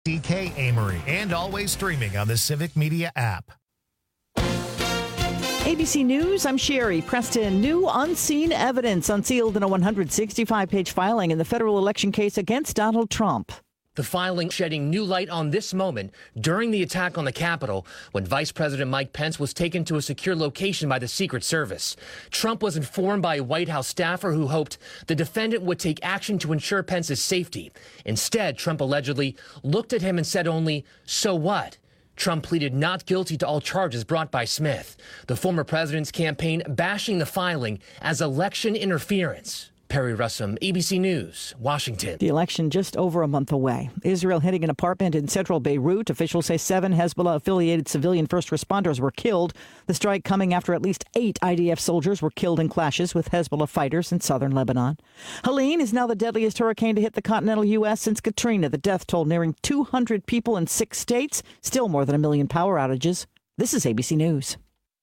DK Amory, and always streaming on the Civic Media app. ABC News, I'm Sherry Preston. New unseen evidence unsealed in a 165-page filing in the federal election case against Donald Trump. The filing shedding new light on this moment during the attack on the Capitol when Vice President Mike Pence was taken to a secure location by the Secret Service. Trump was informed by a White House staffer who hoped the defendant would take action to ensure Pence's safety. Instead, Trump allegedly looked at him and said only, "So what?" Trump pleaded not guilty to all charges brought by Smith. The former president's campaign bashing the filing as election interference. Perry Russum, ABC News, Washington. The election just over a month away. Israel hitting an apartment in central Beirut. Officials say 7 Hezbollah-affiliated civilian first responders were killed. The strike coming after at least 8 IDF soldiers were killed in clashes with Hezbollah fighters in southern Lebanon. Helene is now the deadliest hurricane to hit the continental U.S. since Katrina. The death toll nearing 200 people in 6 states. Still more than 1 million power outages. This is ABC News.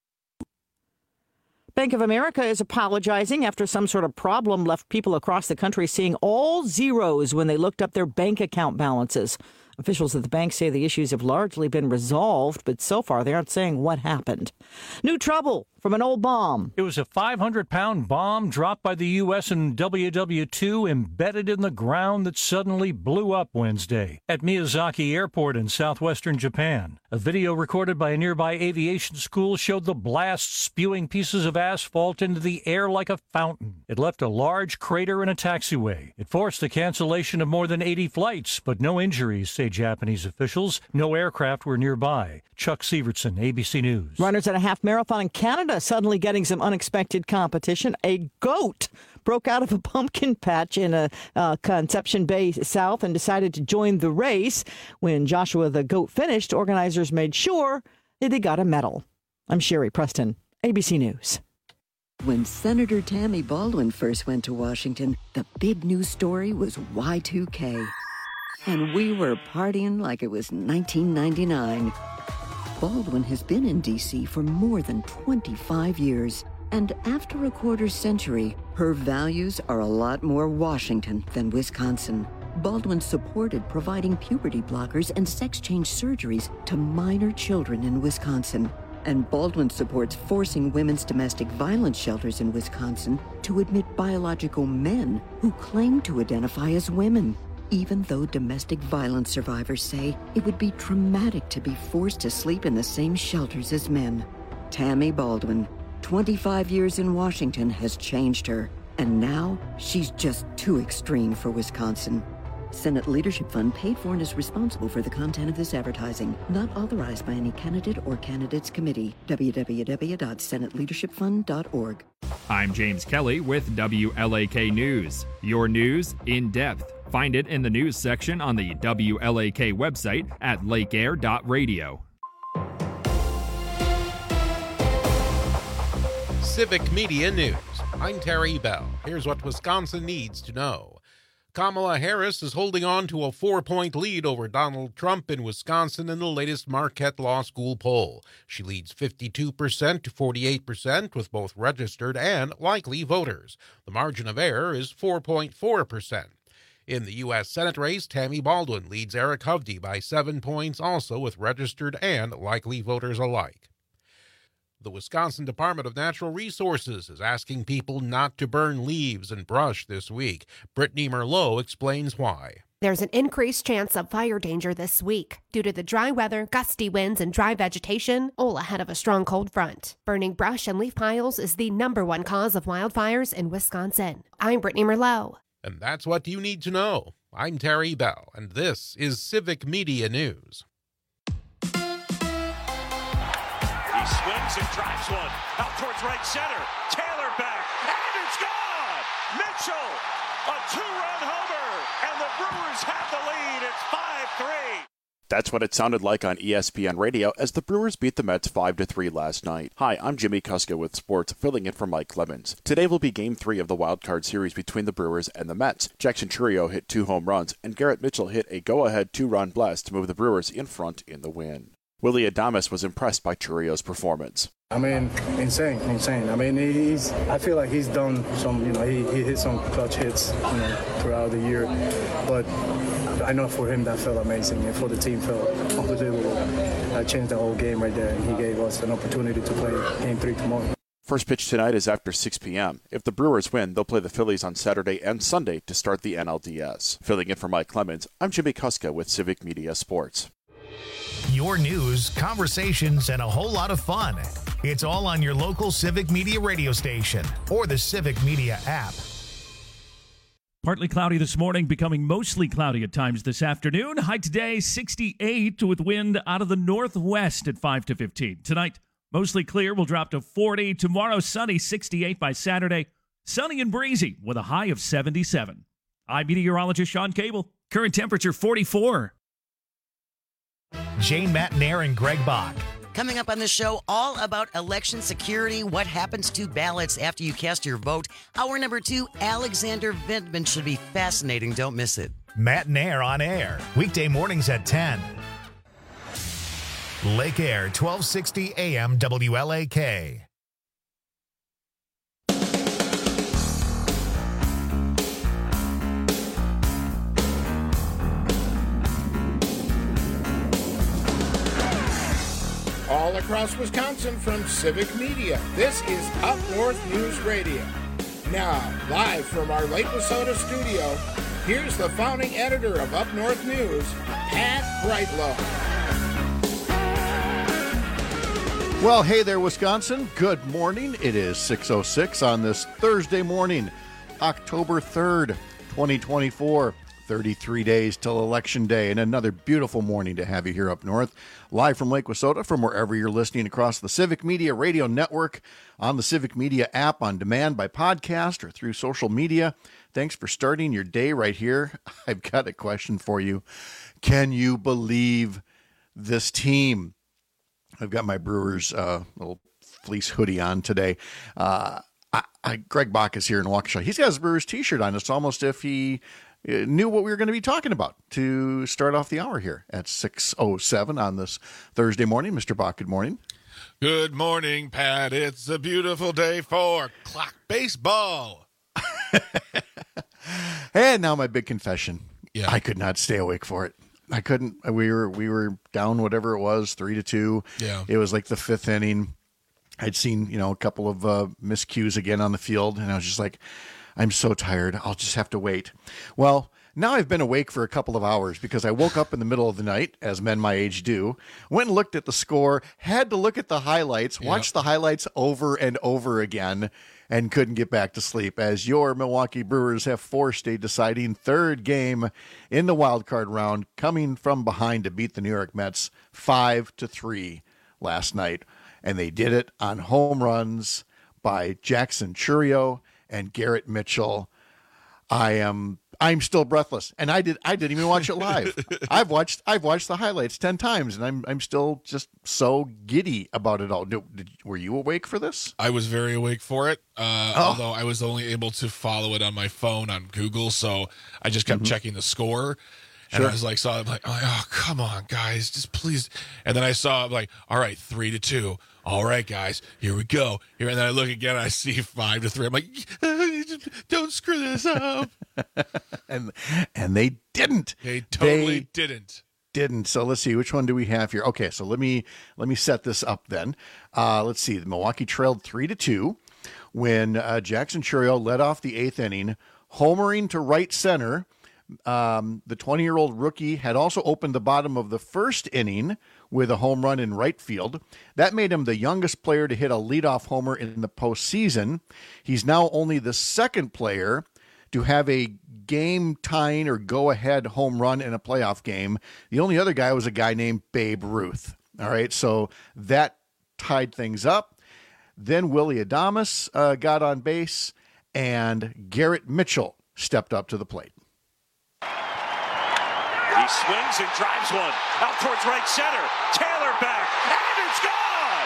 Bank of America is apologizing after some sort of problem left people across the country seeing all zeros when they looked up their bank account balances. Officials at the bank say the issues have largely been resolved, but so far they aren't saying what happened. New trouble from an old bomb. It was a 500-pound bomb dropped by the U.S. in WW2 embedded in the ground that suddenly blew up Wednesday at Miyazaki Airport in southwestern Japan. A video recorded by a nearby aviation school showed the blast spewing pieces of asphalt into the air like a fountain. It left a large crater in a taxiway. It forced the cancellation of more than 80 flights, but no injuries, say Japanese officials. No aircraft were nearby. Chuck Sievertson, ABC News. Runners at a half marathon in Canada suddenly getting some unexpected competition. A goat broke out of a pumpkin patch in a Conception Bay South and decided to join the race. When Joshua the goat finished, organizers made sure that he got a medal. I'm Sherry Preston, ABC News. When Senator Tammy Baldwin first went to Washington, the big news story was Y2K. And we were partying like it was 1999. Baldwin has been in D.C. for more than 25 years. And after a quarter century, her values are a lot more Washington than Wisconsin. Baldwin supported providing puberty blockers and sex change surgeries to minor children in Wisconsin. And Baldwin supports forcing women's domestic violence shelters in Wisconsin to admit biological men who claim to identify as women, even though domestic violence survivors say it would be traumatic to be forced to sleep in the same shelters as men. Tammy Baldwin, 25 years in Washington, has changed her, and now she's just too extreme for Wisconsin. Senate Leadership Fund paid for and is responsible for the content of this advertising, not authorized by any candidate or candidates committee. www.senateleadershipfund.org. I'm James Kelly with WLAK News. Your news in depth. Find it in the news section on the WLAK website at lakeair.radio. Civic Media News. I'm Terry Bell. Here's what Wisconsin needs to know. Kamala Harris is holding on to a 4-point lead over Donald Trump in Wisconsin in the latest Marquette Law School poll. She leads 52% to 48% with both registered and likely voters. The margin of error is 4.4%. In the U.S. Senate race, Tammy Baldwin leads Eric Hovde by 7 points, also with registered and likely voters alike. The Wisconsin Department of Natural Resources is asking people not to burn leaves and brush this week. Brittany Merlot explains why. There's an increased chance of fire danger this week due to the dry weather, gusty winds, and dry vegetation, all ahead of a strong cold front. Burning brush and leaf piles is the #1 cause of wildfires in Wisconsin. I'm Brittany Merlot. And that's what you need to know. I'm Terry Bell, and this is Civic Media News. He swings and drives one out towards right center. Taylor back, and it's gone! Mitchell, a 2-run homer, and the Brewers have the lead. It's 5-3. That's what it sounded like on ESPN Radio as the Brewers beat the Mets 5-3 last night. Hi, I'm Jimmy Kuska with sports, filling in for Mike Clemens. Today will be Game 3 of the Wild Card Series between the Brewers and the Mets. Jackson Chourio hit 2 home runs, and Garrett Mitchell hit a go-ahead 2-run blast to move the Brewers in front in the win. Willie Adames was impressed by Chourio's performance. I mean, insane. I mean, I feel like he's done some, he hit some clutch hits, throughout the year. But I know for him that felt amazing, and for the team felt unbelievable. I changed the whole game right there, and he gave us an opportunity to play Game 3 tomorrow. First pitch tonight is after 6 p.m. If the Brewers win, they'll play the Phillies on Saturday and Sunday to start the NLDS. Filling in for Mike Clemens, I'm Jimmy Kuska with Civic Media Sports. Your news, conversations, and a whole lot of fun. It's all on your local Civic Media radio station or the Civic Media app. Partly cloudy this morning, becoming mostly cloudy at times this afternoon. High today, 68 with wind out of the northwest at 5 to 15. Tonight, mostly clear, will drop to 40. Tomorrow, sunny, 68 by Saturday. Sunny and breezy with a high of 77. I'm meteorologist Sean Cable. Current temperature 44. Jane Matnair and Greg Bach. Coming up on this show, all about election security, what happens to ballots after you cast your vote. Hour number 2, Alexander Vindman should be fascinating. Don't miss it. Matnair on air, weekday mornings at 10. Lake Air, 1260 AM WLAK. All across Wisconsin from Civic Media, this is Up North News Radio. Now, live from our Lake Wissota studio, here's the founding editor of Up North News, Pat Brightlow. Well, hey there, Wisconsin. Good morning. It is 6:06 on this Thursday morning, October 3rd, 2024. 33 days till Election Day, and another beautiful morning to have you here up north, live from Lake Wissota, from wherever you're listening across the Civic Media Radio Network, on the Civic Media app, on demand by podcast, or through social media. Thanks for starting your day right here. I've got a question for you. Can you believe this team? I've got my Brewers little fleece hoodie on today. Greg Bach is here in Waukesha. He's got his Brewers t-shirt on. It's almost if he knew what we were going to be talking about to start off the hour here at 6:07 on this Thursday morning. Mr. Bach, good morning. Good morning, Pat. It's a beautiful day for clock baseball. And now my big confession. Yeah. I could not stay awake for it. I couldn't. We were down whatever it was, 3-2. Yeah. It was like the fifth inning. I'd seen, a couple of miscues again on the field, and I was just like, I'm so tired. I'll just have to wait. Well, now I've been awake for a couple of hours because I woke up in the middle of the night, as men my age do, went and looked at the score, had to look at the highlights, watched the highlights over and over again, and couldn't get back to sleep as your Milwaukee Brewers have forced a deciding third game in the wild card round, coming from behind to beat the New York Mets 5-3 last night. And they did it on home runs by Jackson Chourio and Garrett Mitchell. I'm still breathless, and I didn't even watch it live. I've watched the highlights 10 times, and I'm still just so giddy about it all. Were you awake for this? I was very awake for it, although I was only able to follow it on my phone on Google, so I just kept checking the score. And I was like, oh, come on, guys, just please. And then I saw, like, all right, 3-2. All right, guys, here we go. And then I look again, I see 5-3. I'm like, don't screw this up. and they didn't. They totally didn't. So let's see, which one do we have here? Okay, so let me set this up then. Let's see, Milwaukee trailed 3-2 when Jackson Chourio led off the eighth inning, homering to right center. The 20-year-old rookie had also opened the bottom of the first inning with a home run in right field. That made him the youngest player to hit a leadoff homer in the postseason. He's now only the second player to have a game-tying or go-ahead home run in a playoff game. The only other guy was a guy named Babe Ruth. All right, so that tied things up. Then Willy Adames got on base, and Garrett Mitchell stepped up to the plate. He swings and drives one out towards right center. Taylor back, and it's gone!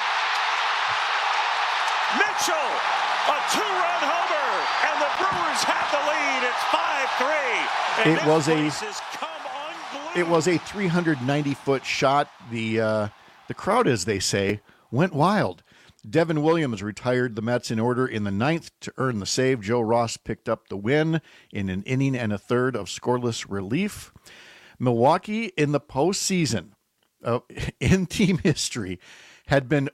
Mitchell, a two-run homer, and the Brewers have the lead. It's 5-3. It was a 390-foot shot. The crowd, as they say, went wild. Devin Williams retired the Mets in order in the ninth to earn the save. Joe Ross picked up the win in an inning and a third of scoreless relief. Milwaukee in the postseason in team history had been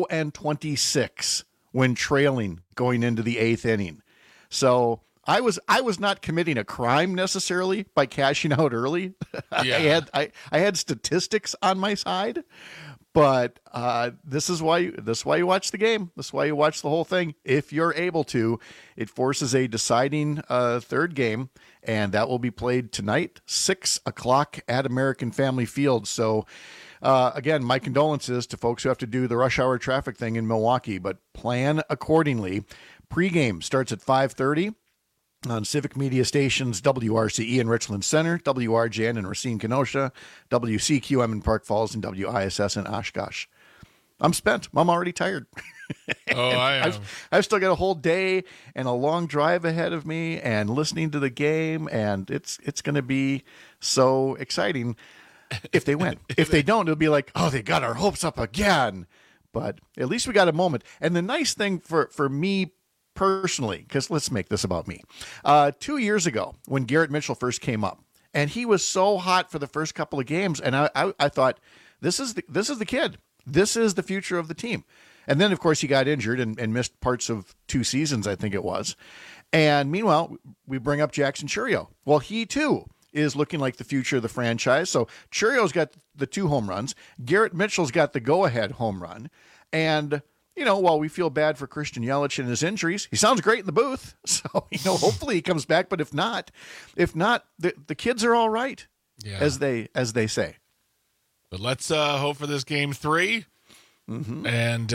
0-26 when trailing going into the 8th inning. So I was not committing a crime necessarily by cashing out early. Yeah. I had statistics on my side, but this is why you watch the game. This is why you watch the whole thing. If you're able to, it forces a deciding third game, and that will be played tonight, 6:00 at American Family Field. So again, my condolences to folks who have to do the rush hour traffic thing in Milwaukee, but plan accordingly. Pregame starts at 5:30 on Civic Media Stations, WRCE in Richland Center, WRJN in Racine, Kenosha, WCQM in Park Falls, and WISS in Oshkosh. I'm spent. I'm already tired. Oh, I am. I've still got a whole day and a long drive ahead of me and listening to the game, and it's going to be so exciting if they win. If they don't, it'll be like, oh, they got our hopes up again. But at least we got a moment. And the nice thing for me personally, because let's make this about me. 2 years ago, when Garrett Mitchell first came up, and he was so hot for the first couple of games, and I thought, this is the kid. This is the future of the team. And then, of course, he got injured and missed parts of 2 seasons, I think it was. And meanwhile, we bring up Jackson Chourio. Well, he too is looking like the future of the franchise. So Chourio's got the 2 home runs. Garrett Mitchell's got the go-ahead home run. And while we feel bad for Christian Yelich and his injuries, he sounds great in the booth. So, hopefully he comes back. But if not, the kids are all right, as they say. But let's hope for this game 3. Mm-hmm. And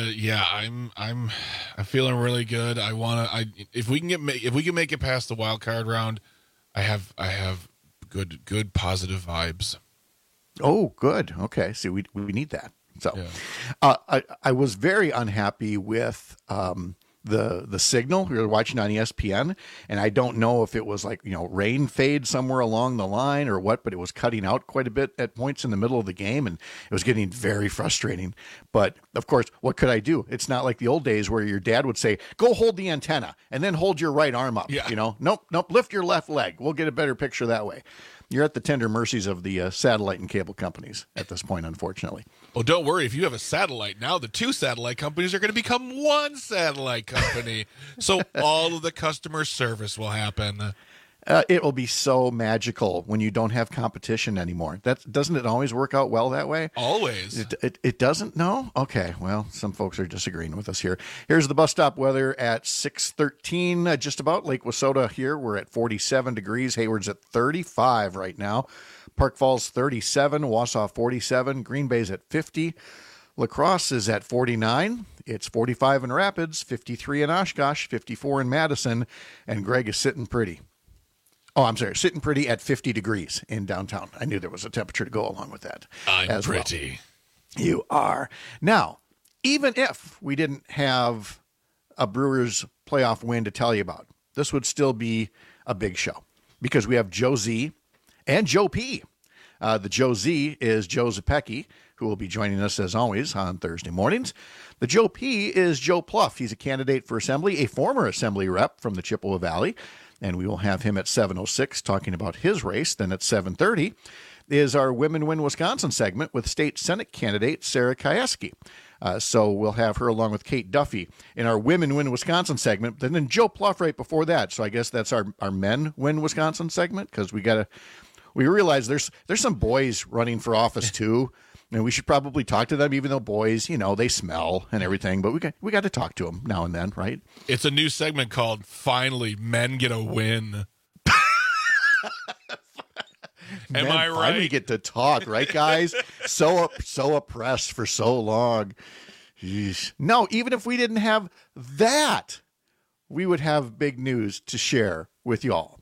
I'm feeling really good. If we can make it past the wild card round, I have good positive vibes. Oh, good. Okay. See, we need that. So, I was very unhappy with the signal. We were watching on ESPN, and I don't know if it was like rain fade somewhere along the line or what, but it was cutting out quite a bit at points in the middle of the game, and it was getting very frustrating. But of course, what could I do? It's not like the old days where your dad would say, "Go hold the antenna and then hold your right arm up." Yeah. Nope, lift your left leg. We'll get a better picture that way. You're at the tender mercies of the satellite and cable companies at this point, unfortunately. Well, don't worry. If you have a satellite now, the 2 satellite companies are going to become 1 satellite company. So all of the customer service will happen. It will be so magical when you don't have competition anymore. Doesn't it always work out well that way? Always. It doesn't? No? Okay. Well, some folks are disagreeing with us here. Here's the bus stop weather at 6:13, just about. Lake Wissota here. We're at 47 degrees. Hayward's at 35 right now. Park Falls 37. Wausau 47. Green Bay's at 50. La Crosse is at 49. It's 45 in Rapids, 53 in Oshkosh, 54 in Madison, and Greg is sitting pretty. Oh, I'm sorry, sitting pretty at 50 degrees in downtown. I knew there was a temperature to go along with that. I'm pretty. Well. You are. Now, even if we didn't have a Brewers playoff win to tell you about, this would still be a big show because we have Joe Z and Joe P. The Joe Z is Joe Zepecki, who will be joining us as always on Thursday mornings. The Joe P is Joe Pluff. He's a candidate for Assembly, a former Assembly rep from the Chippewa Valley. And we will have him at 7:06 talking about his race. Then at 7:30 is our Women Win Wisconsin segment with State Senate candidate Sarah Kieski. So we'll have her along with Kate Duffy in our Women Win Wisconsin segment. And then Joe Pluff right before that. So I guess that's our Men Win Wisconsin segment because we realize there's some boys running for office too. And we should probably talk to them, even though boys, they smell and everything. But we got to talk to them now and then, right? It's a new segment called "Finally, Men Get a Win." Am I right? Finally get to talk, right, guys? so oppressed for so long. Jeez. No, even if we didn't have that, we would have big news to share with y'all.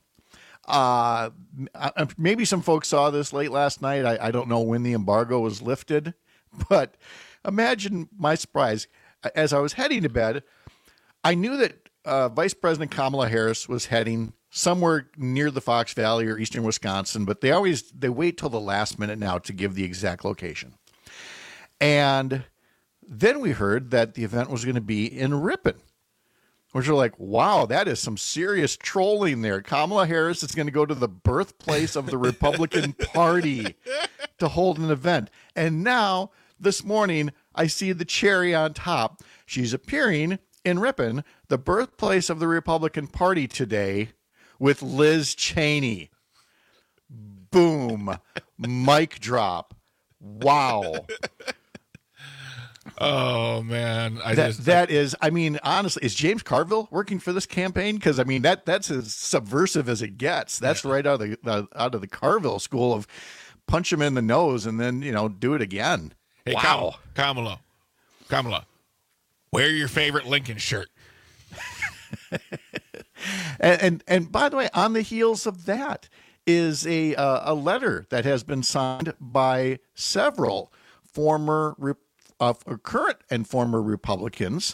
Maybe some folks saw this late last night. I don't know when the embargo was lifted, but imagine my surprise. As I was heading to bed, I knew that Vice President Kamala Harris was heading somewhere near the Fox Valley or eastern Wisconsin, but they wait till the last minute now to give the exact location. And then we heard that the event was going to be in Ripon. which are like, wow, that is some serious trolling there. Kamala Harris is going to go to the birthplace of the Republican Party to hold an event. And now, this morning, I see the cherry on top. She's appearing in Ripon, the birthplace of the Republican Party today, with Liz Cheney. Boom. Mic drop. Wow. Oh, man. Honestly, is James Carville working for this campaign? Because, that's as subversive as it gets. That's right out of the Carville school of punch him in the nose and then, do it again. Hey, wow. Kamala, wear your favorite Lincoln shirt. and by the way, on the heels of that is a letter that has been signed by several current and former Republicans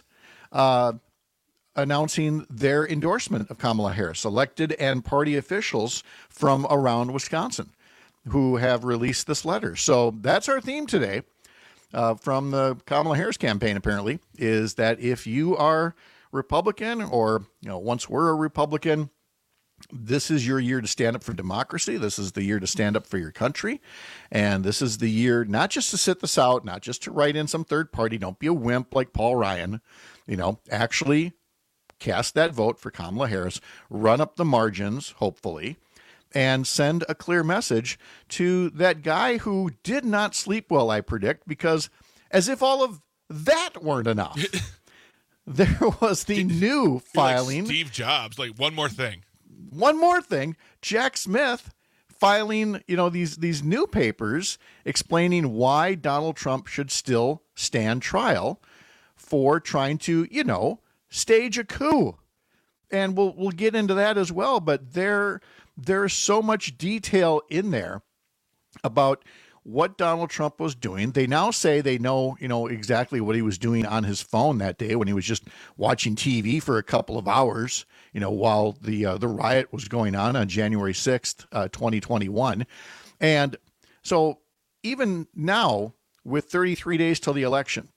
announcing their endorsement of Kamala Harris, elected and party officials from around Wisconsin who have released this letter. So that's our theme today from the Kamala Harris campaign, apparently, is that if you are Republican or once were a Republican, this is your year to stand up for democracy. This is the year to stand up for your country. And this is the year not just to sit this out, not just to write in some third party. Don't be a wimp like Paul Ryan. Actually cast that vote for Kamala Harris, run up the margins, hopefully, and send a clear message to that guy who did not sleep well, I predict, because as if all of that weren't enough, there was the new filing. Like Steve Jobs, one more thing. One more thing, Jack Smith filing, these new papers explaining why Donald Trump should still stand trial for trying to, stage a coup. And we'll get into that as well, but there's so much detail in there about what Donald Trump was doing. They now say they know, exactly what he was doing on his phone that day when he was just watching TV for a couple of hours, while the riot was going on January 6th, 2021. And so even now, with 33 days till the election,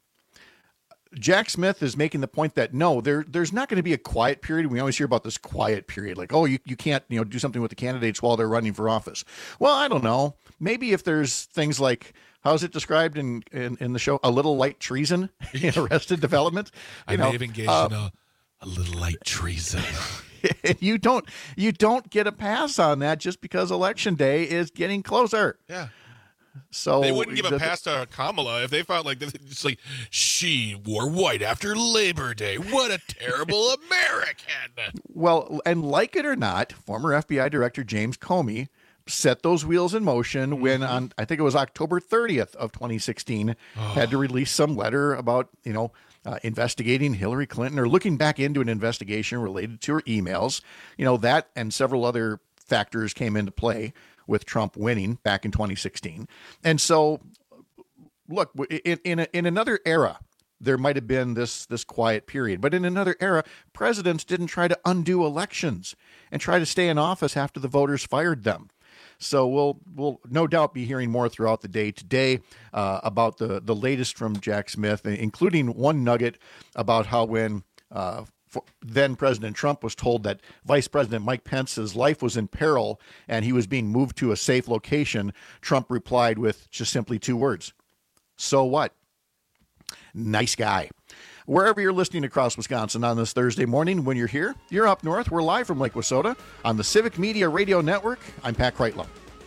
Jack Smith is making the point that no, there's not going to be a quiet period. We always hear about this quiet period, like, oh, you can't do something with the candidates while they're running for office. Well, I don't know. Maybe if there's things like, how's it described in the show, a little light treason in Arrested Development. I may have engaged in a little light treason. You don't get a pass on that just because Election Day is getting closer. Yeah. So they wouldn't give a pass to Kamala if they felt like she wore white after Labor Day. What a terrible American. Well, and like it or not, former FBI Director James Comey set those wheels in motion when on, I think it was October 30th of 2016, had to release some letter about, investigating Hillary Clinton or looking back into an investigation related to her emails. That and several other factors came into play with Trump winning back in 2016. And so, look, in another era, there might have been this quiet period. But in another era, presidents didn't try to undo elections and try to stay in office after the voters fired them. So we'll no doubt be hearing more throughout the day today about the latest from Jack Smith, including one nugget about how when then President Trump was told that Vice President Mike Pence's life was in peril and he was being moved to a safe location, Trump replied with just simply two words: so what? Nice guy. Wherever you're listening across Wisconsin on this Thursday morning, when you're here, you're up north. We're live from Lake Wissota on the Civic Media Radio Network. I'm Pat Kreitlow.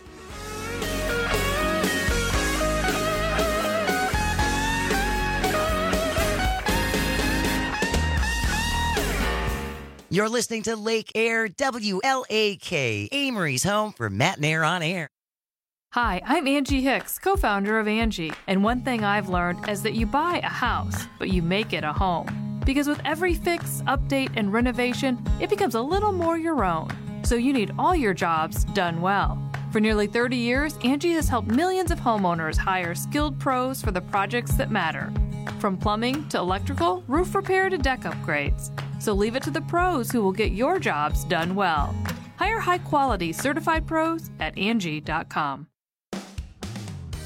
You're listening to Lake Air, WLAK, Amory's home for Matt and Air on Air. Hi, I'm Angie Hicks, co-founder of Angie. And one thing I've learned is that you buy a house, but you make it a home. Because with every fix, update, and renovation, it becomes a little more your own. So you need all your jobs done well. For nearly 30 years, Angie has helped millions of homeowners hire skilled pros for the projects that matter. From plumbing to electrical, roof repair to deck upgrades. So leave it to the pros who will get your jobs done well. Hire high-quality certified pros at Angie.com.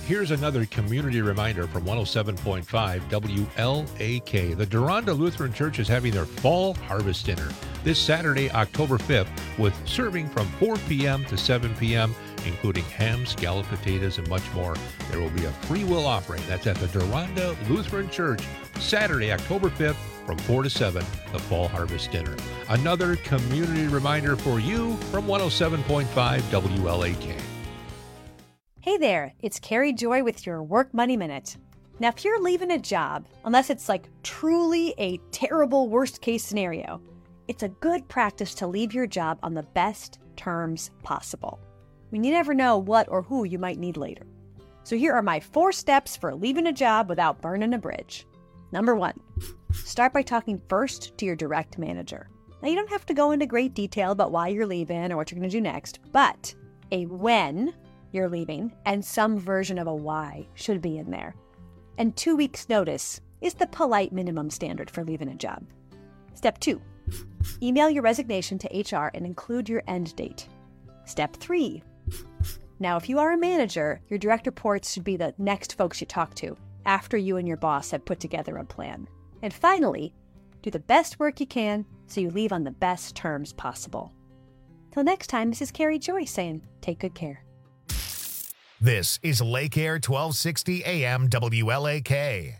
Here's another community reminder from 107.5 WLAK. The Deronda Lutheran Church is having their Fall Harvest Dinner this Saturday, October 5th, with serving from 4 p.m. to 7 p.m., including ham, scalloped potatoes, and much more. There will be a free will offering. That's at the Deronda Lutheran Church, Saturday, October 5th, from 4 to 7, the Fall Harvest Dinner. Another community reminder for you from 107.5 WLAK. Hey there, it's Carrie Joy with your Work Money Minute. Now, if you're leaving a job, unless it's like truly a terrible worst case scenario, it's a good practice to leave your job on the best terms possible. You never know what or who you might need later. So here are my 4 steps for leaving a job without burning a bridge. Number 1, start by talking first to your direct manager. Now, you don't have to go into great detail about why you're leaving or what you're going to do next, but a when you're leaving and some version of a why should be in there. And 2 weeks' notice is the polite minimum standard for leaving a job. Step 2, email your resignation to HR and include your end date. Step 3, now if you are a manager, your direct reports should be the next folks you talk to after you and your boss have put together a plan. And finally, do the best work you can so you leave on the best terms possible. Till next time, this is Carrie Joy saying, take good care. This is Lake Air 1260 AM WLAK.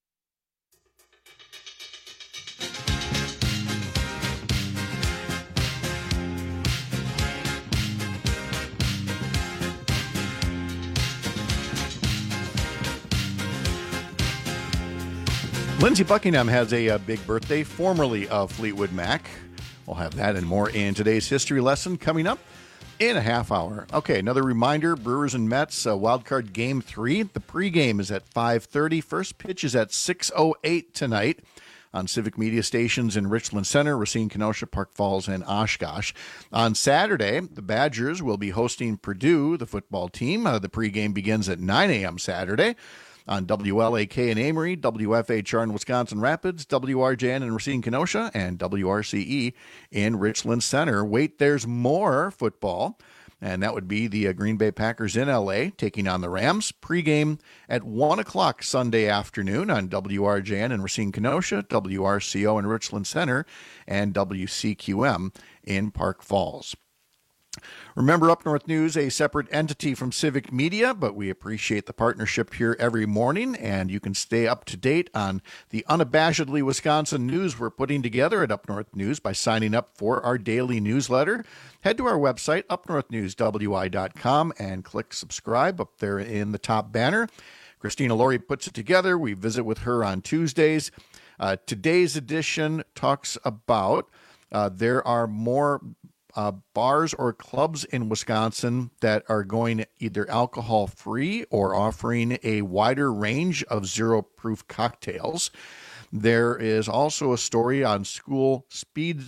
Lindsey Buckingham has a big birthday, formerly of Fleetwood Mac. We'll have that and more in today's history lesson coming up in a half hour. Okay, another reminder, Brewers and Mets, wildcard Game 3. The pregame is at 5:30. First pitch is at 6:08 tonight on Civic Media stations in Richland Center, Racine, Kenosha, Park Falls, and Oshkosh. On Saturday, the Badgers will be hosting Purdue, the football team. The pregame begins at 9 a.m. Saturday. On WLAK in Amory, WFHR in Wisconsin Rapids, WRJN in Racine, Kenosha, and WRCE in Richland Center. Wait, there's more football, and that would be the Green Bay Packers in L.A. taking on the Rams. Pregame at 1 o'clock Sunday afternoon on WRJN in Racine, Kenosha, WRCO in Richland Center, and WCQM in Park Falls. Remember, Up North News, a separate entity from Civic Media, but we appreciate the partnership here every morning, and you can stay up to date on the unabashedly Wisconsin news we're putting together at Up North News by signing up for our daily newsletter. Head to our website, upnorthnewswi.com, and click subscribe up there in the top banner. Christina Laurie puts it together. We visit with her on Tuesdays. Today's edition talks about there are more bars or clubs in Wisconsin that are going either alcohol-free or offering a wider range of zero-proof cocktails. There is also a story on school speed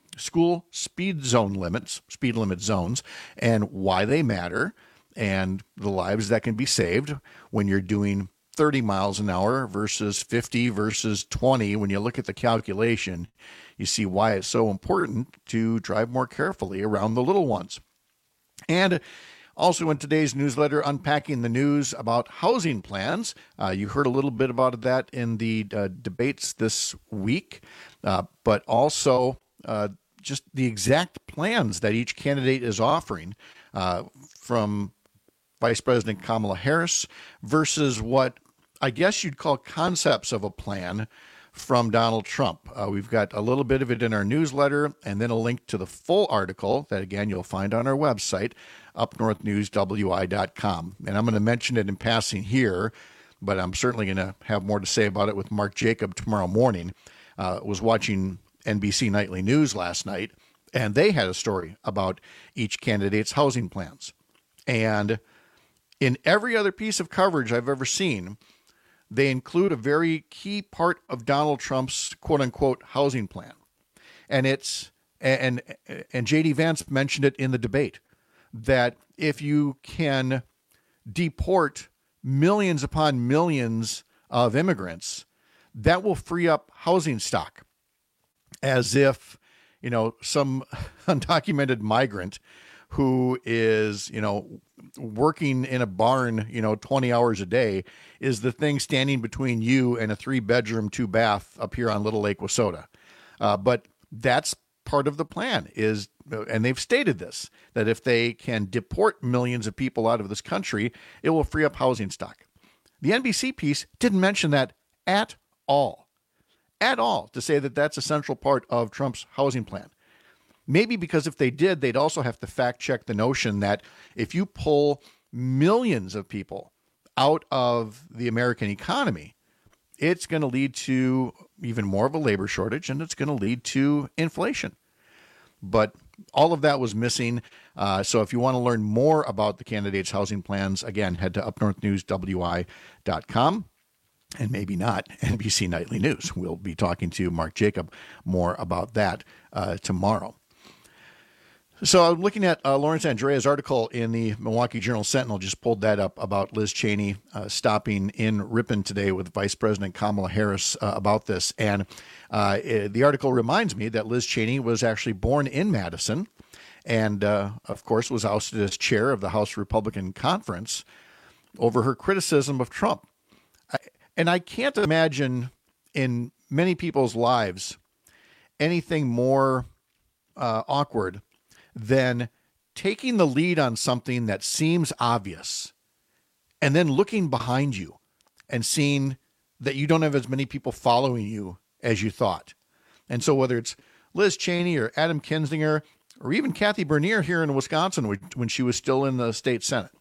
limit zones, and why they matter, and the lives that can be saved when you're doing 30 miles an hour versus 50 versus 20. When you look at the calculation, you see why it's so important to drive more carefully around the little ones. And also in today's newsletter, unpacking the news about housing plans. You heard a little bit about that in the debates this week, but also just the exact plans that each candidate is offering from Vice President Kamala Harris versus what I guess you'd call concepts of a plan from Donald Trump. We've got a little bit of it in our newsletter, and then a link to the full article that, again, you'll find on our website, upnorthnewswi.com. And I'm going to mention it in passing here, but I'm certainly going to have more to say about it with Mark Jacob tomorrow morning. Was watching NBC Nightly News last night, and they had a story about each candidate's housing plans. And in every other piece of coverage I've ever seen, they include a very key part of Donald Trump's quote-unquote housing plan. And and J.D. Vance mentioned it in the debate, that if you can deport millions upon millions of immigrants, that will free up housing stock. As if, some undocumented migrant who is, working in a barn, 20 hours a day, is the thing standing between you and a 3-bedroom, 2-bath up here on Little Lake Wausoda. But that's part of the plan is, and they've stated this, that if they can deport millions of people out of this country, it will free up housing stock. The NBC piece didn't mention that at all, to say that that's a central part of Trump's housing plan. Maybe because if they did, they'd also have to fact check the notion that if you pull millions of people out of the American economy, it's going to lead to even more of a labor shortage, and it's going to lead to inflation. But all of that was missing. So if you want to learn more about the candidates' housing plans, again, head to upnorthnewswi.com. And maybe not NBC Nightly News. We'll be talking to Mark Jacob more about that tomorrow. So I'm looking at Lawrence Andrea's article in the Milwaukee Journal-Sentinel, just pulled that up, about Liz Cheney stopping in Ripon today with Vice President Kamala Harris about this. And the article reminds me that Liz Cheney was actually born in Madison and, of course, was ousted as chair of the House Republican Conference over her criticism of Trump. And I can't imagine in many people's lives anything more awkward than taking the lead on something that seems obvious and then looking behind you and seeing that you don't have as many people following you as you thought. And so whether it's Liz Cheney or Adam Kinzinger or even Kathy Bernier here in Wisconsin when she was still in the state Senate,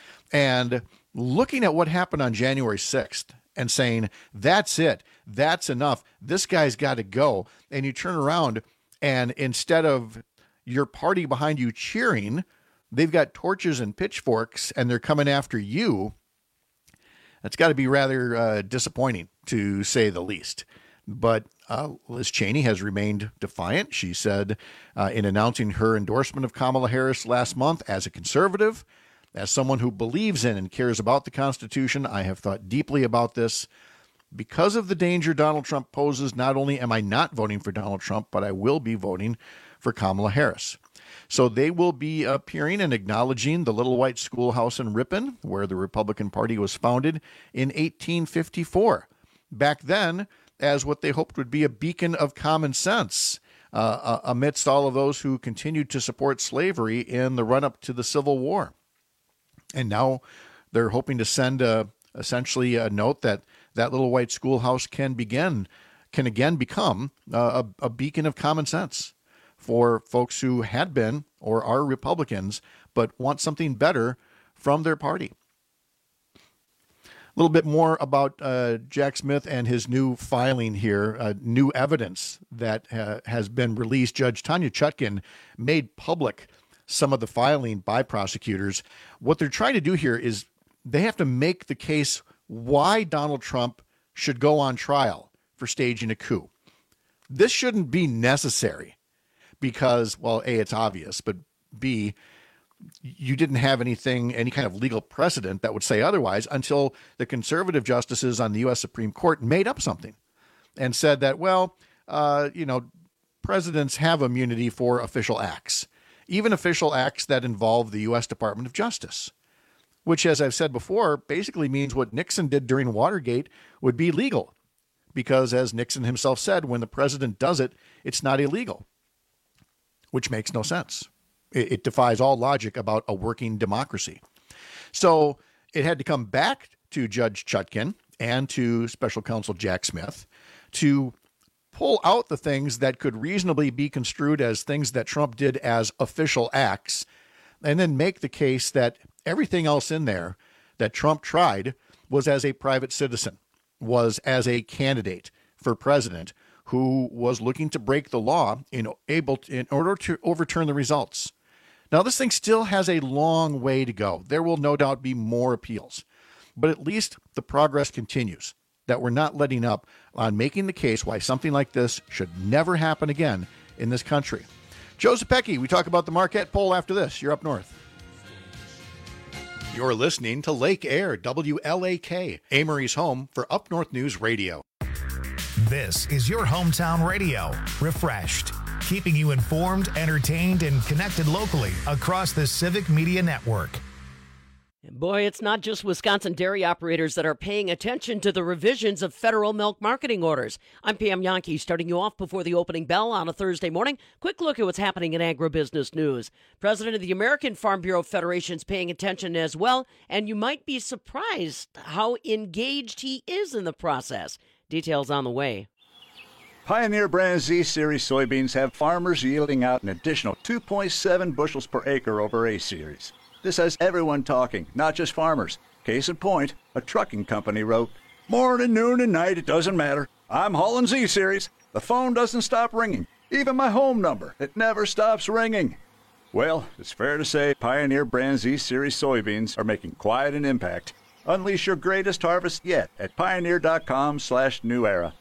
and looking at what happened on January 6th and saying, that's it, that's enough, this guy's got to go. And you turn around and instead of your party behind you cheering, they've got torches and pitchforks and they're coming after you. That's got to be rather disappointing, to say the least. But Liz Cheney has remained defiant. She said in announcing her endorsement of Kamala Harris last month, as a conservative, as someone who believes in and cares about the Constitution, I have thought deeply about this. Because of the danger Donald Trump poses, not only am I not voting for Donald Trump, but I will be voting for Kamala Harris. So they will be appearing and acknowledging the little white schoolhouse in Ripon, where the Republican Party was founded in 1854. Back then, as what they hoped would be a beacon of common sense amidst all of those who continued to support slavery in the run-up to the Civil War. And now they're hoping to send essentially a note that that little white schoolhouse can again become a beacon of common sense for folks who had been or are Republicans but want something better from their party. A little bit more about Jack Smith and his new filing here, new evidence that has been released. Judge Tanya Chutkin made public some of the filing by prosecutors. What they're trying to do here is they have to make the case why Donald Trump should go on trial for staging a coup. This shouldn't be necessary because, well, A, it's obvious, but B, you didn't have any kind of legal precedent that would say otherwise until the conservative justices on the U.S. Supreme Court made up something and said that, well, presidents have immunity for official acts, even official acts that involve the U.S. Department of Justice, which, as I've said before, basically means what Nixon did during Watergate would be legal because, as Nixon himself said, when the president does it, it's not illegal, which makes no sense. It defies all logic about a working democracy. So it had to come back to Judge Chutkin and to Special Counsel Jack Smith to pull out the things that could reasonably be construed as things that Trump did as official acts, and then make the case that everything else in there that Trump tried was as a private citizen, was as a candidate for president who was looking to break the law in order to overturn the results. Now, this thing still has a long way to go. There will no doubt be more appeals, but at least the progress continues, that we're not letting up on making the case why something like this should never happen again in this country. Joe Zepecki, we talk about the Marquette poll after this. You're up north. You're listening to Lake Air, WLAK, Amory's home for Up North News Radio. This is your hometown radio. Refreshed, keeping you informed, entertained, and connected locally across the Civic Media Network. Boy, it's not just Wisconsin dairy operators that are paying attention to the revisions of federal milk marketing orders. I'm Pam Yankee, starting you off before the opening bell on a Thursday morning. Quick look at what's happening in agribusiness news. President of the American Farm Bureau Federation is paying attention as well, and you might be surprised how engaged he is in the process. Details on the way. Pioneer brand Z Series soybeans have farmers yielding out an additional 2.7 bushels per acre over A Series. This has everyone talking, not just farmers. Case in point, a trucking company wrote, "Morning, noon, and night, it doesn't matter. I'm hauling Z Series. The phone doesn't stop ringing. Even my home number, it never stops ringing." Well, it's fair to say Pioneer brand Z Series soybeans are making quite an impact. Unleash your greatest harvest yet at pioneer.com/new era.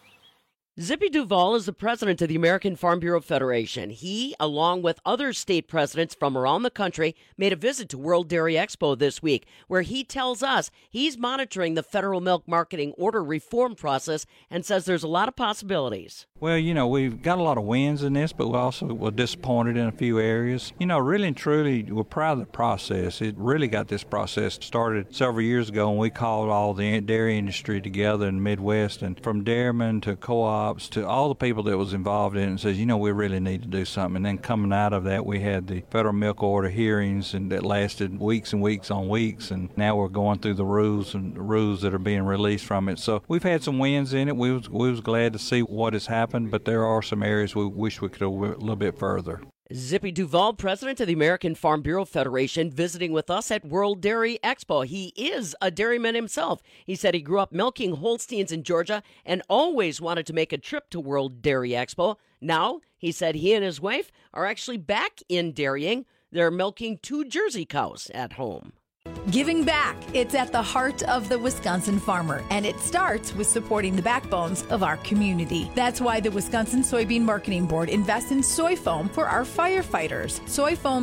Zippy Duval is the president of the American Farm Bureau Federation. He, along with other state presidents from around the country, made a visit to World Dairy Expo this week, where he tells us he's monitoring the federal milk marketing order reform process and says there's a lot of possibilities. Well, we've got a lot of wins in this, but we also were disappointed in a few areas. Really and truly, we're proud of the process. It really got this process started several years ago when we called all the dairy industry together in the Midwest, and from dairymen to co-ops to all the people that was involved in it, and says, we really need to do something. And then coming out of that, we had the federal milk order hearings, and that lasted weeks and weeks on weeks, and now we're going through the rules that are being released from it. So we've had some wins in it. We was glad to see what has happened, but there are some areas we wish we could have went a little bit further. Zippy Duval, president of the American Farm Bureau Federation, visiting with us at World Dairy Expo. He is a dairyman himself. He said he grew up milking Holsteins in Georgia and always wanted to make a trip to World Dairy Expo. Now, he said he and his wife are actually back in dairying. They're milking 2 Jersey cows at home. Giving back. It's at the heart of the Wisconsin farmer, and it starts with supporting the backbones of our community. That's why the Wisconsin Soybean Marketing Board invests in soy foam for our firefighters. Soy foam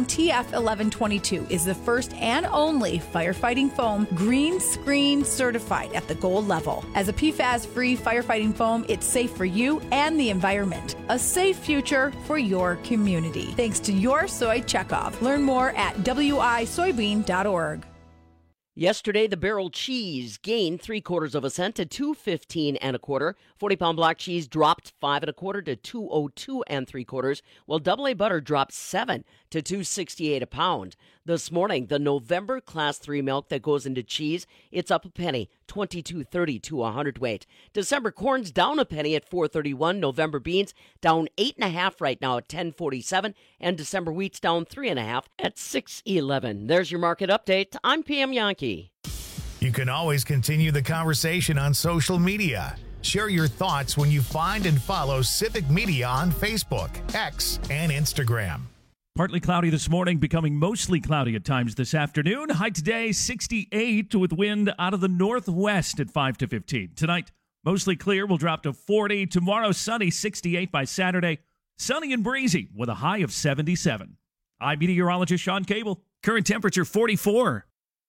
TF1122 is the first and only firefighting foam green screen certified at the gold level. As a PFAS-free firefighting foam, it's safe for you and the environment. A safe future for your community. Thanks to your soy checkoff. Learn more at wisoybean.org. Yesterday, the barrel cheese gained 3/4 cent to $2.15 1/4. 40-pound block cheese dropped 5 1/4 to $2.02 3/4, while AA butter dropped 7 to $2.68 a pound. This morning, the November Class 3 milk that goes into cheese, it's up a penny, $22.30 to a hundredweight. December corn's down a penny at $4.31. November beans down 8.5 right now at $10.47, and December wheat's down 3.5 at $6.11. There's your market update. I'm Pam Yankee. You can always continue the conversation on social media. Share your thoughts when you find and follow Civic Media on Facebook, X, and Instagram. Partly cloudy this morning, becoming mostly cloudy at times this afternoon. High today, 68 with wind out of the northwest at 5 to 15. Tonight, mostly clear, will drop to 40. Tomorrow, sunny, 68 by Saturday. Sunny and breezy with a high of 77. I'm meteorologist Sean Cable. Current temperature 44.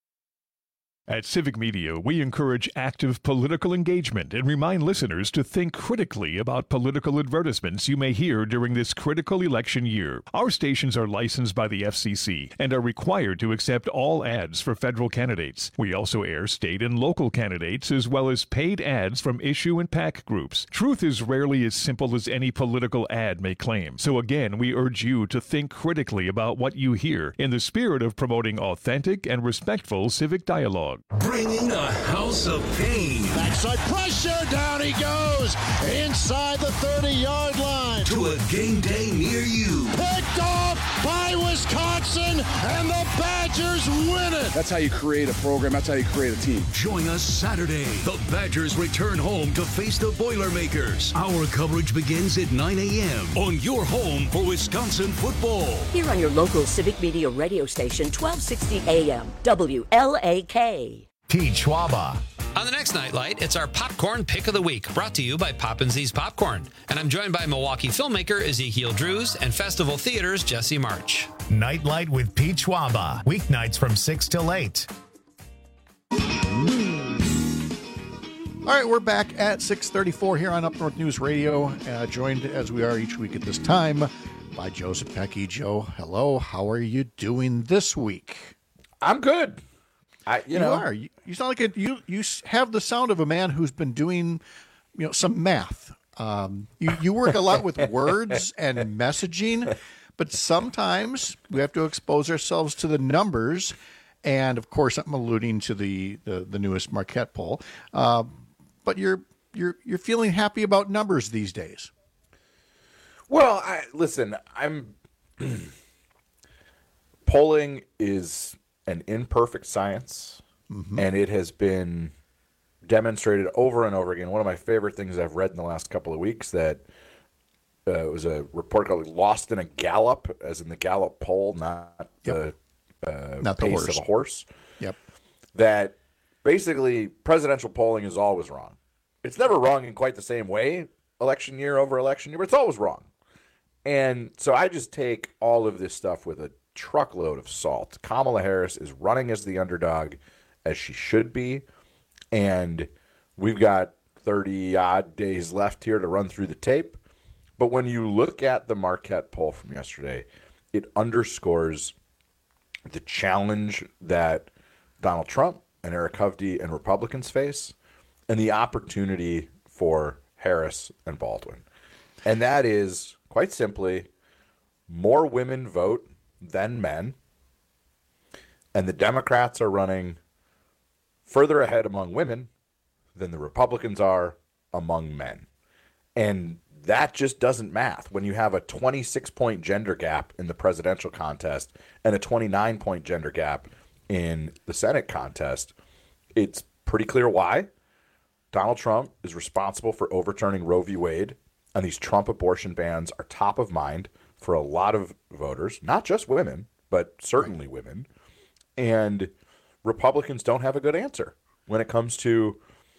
At Civic Media, we encourage active political engagement and remind listeners to think critically about political advertisements you may hear during this critical election year. Our stations are licensed by the FCC and are required to accept all ads for federal candidates. We also air state and local candidates as well as paid ads from issue and PAC groups. Truth is rarely as simple as any political ad may claim. So again, we urge you to think critically about what you hear in the spirit of promoting authentic and respectful civic dialogue. Bringing a house of pain. Backside pressure, down he goes, inside the 30-yard line. To a game day near you. Picked off by Wisconsin, and the Badgers win it. That's how you create a program. That's how you create a team. Join us Saturday. The Badgers return home to face the Boilermakers. Our coverage begins at 9 a.m. on your home for Wisconsin football. Here on your local Civic Media radio station, 1260 AM, WLAK. Pete Schwaba. On the next Nightlight, it's our Popcorn Pick of the Week, brought to you by Poppin' Z's Popcorn. And I'm joined by Milwaukee filmmaker Ezekiel Drews and Festival Theater's Jesse March. Nightlight with Pete Schwaba. Weeknights from 6 till 8. All right, we're back at 6:34 here on Up North News Radio, joined as we are each week at this time by Joseph Pecky. Joe, hello. How are you doing this week? I'm good. You are. You sound like you have the sound of a man who's been doing, some math. You work a lot with words and messaging, but sometimes we have to expose ourselves to the numbers. And of course, I'm alluding to the newest Marquette poll. But you're feeling happy about numbers these days. Well, listen. Polling is an imperfect science, and it has been demonstrated over and over again. One of my favorite things I've read in the last couple of weeks that was a report called "Lost in a Gallup," as in the Gallup poll, not the pace of a horse. Yep. That basically presidential polling is always wrong. It's never wrong in quite the same way, election year over election year, but it's always wrong. And so I just take all of this stuff with a truckload of salt. Kamala Harris is running as the underdog, as she should be. And we've got 30-odd days left here to run through the tape. But when you look at the Marquette poll from yesterday, it underscores the challenge that Donald Trump and Eric Hovde and Republicans face and the opportunity for Harris and Baldwin. And that is, quite simply, more women vote than men, and the Democrats are running further ahead among women than the Republicans are among men. And that just doesn't math. When you have a 26-point gender gap in the presidential contest and a 29-point gender gap in the Senate contest, it's pretty clear why. Donald Trump is responsible for overturning Roe v. Wade, and these Trump abortion bans are top of mind for a lot of voters, not just women, but certainly women. And Republicans don't have a good answer when it comes to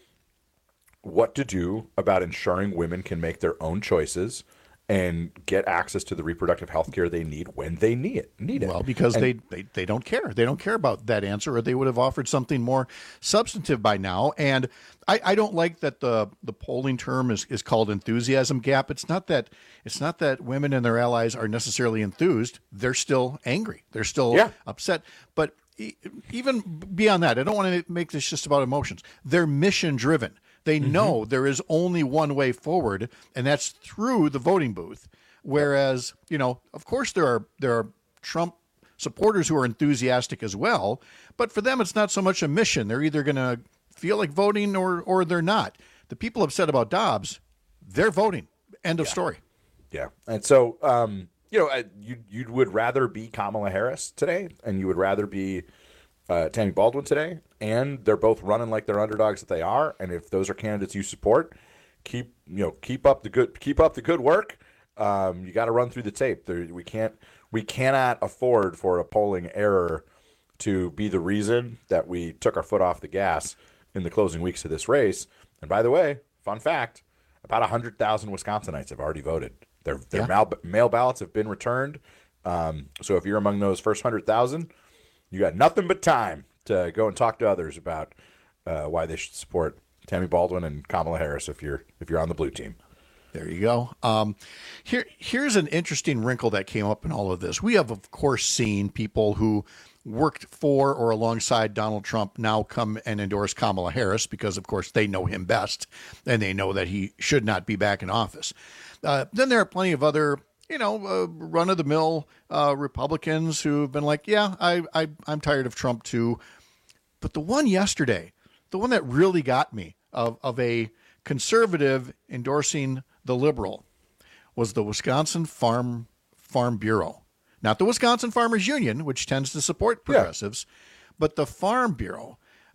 what to do about ensuring women can make their own choices and get access to the reproductive health care they need when they need it. Well, because they don't care. They don't care about that answer, or they would have offered something more substantive by now. And I don't like that the polling term is called enthusiasm gap. It's not that women and their allies are necessarily enthused. They're still angry. They're still upset. But even beyond that, I don't want to make this just about emotions. They're mission driven. They know there is only one way forward, and that's through the voting booth. Whereas, of course there are Trump supporters who are enthusiastic as well, but for them it's not so much a mission. They're either going to feel like voting or they're not. The people upset about Dobbs, they're voting. End of story. Yeah. And so, you would rather be Kamala Harris today, and you would rather be Tammy Baldwin today, and they're both running like they're underdogs that they are. And if those are candidates you support, keep up the good work. You got to run through the tape. We cannot afford for a polling error to be the reason that we took our foot off the gas in the closing weeks of this race. And by the way, fun fact, about 100,000 Wisconsinites have already voted. Their mail ballots have been returned. So if you're among those first 100,000, you got nothing but time to go and talk to others about why they should support Tammy Baldwin and Kamala Harris if you're on the blue team. There you go. Here's an interesting wrinkle that came up in all of this. We have, of course, seen people who worked for or alongside Donald Trump now come and endorse Kamala Harris because, of course, they know him best and they know that he should not be back in office. Then there are plenty of other run-of-the-mill Republicans who've been like, I'm tired of Trump too. But the one yesterday, the one that really got me of a conservative endorsing the liberal was the Wisconsin Farm Bureau. Not the Wisconsin Farmers Union, which tends to support progressives, but the Farm Bureau,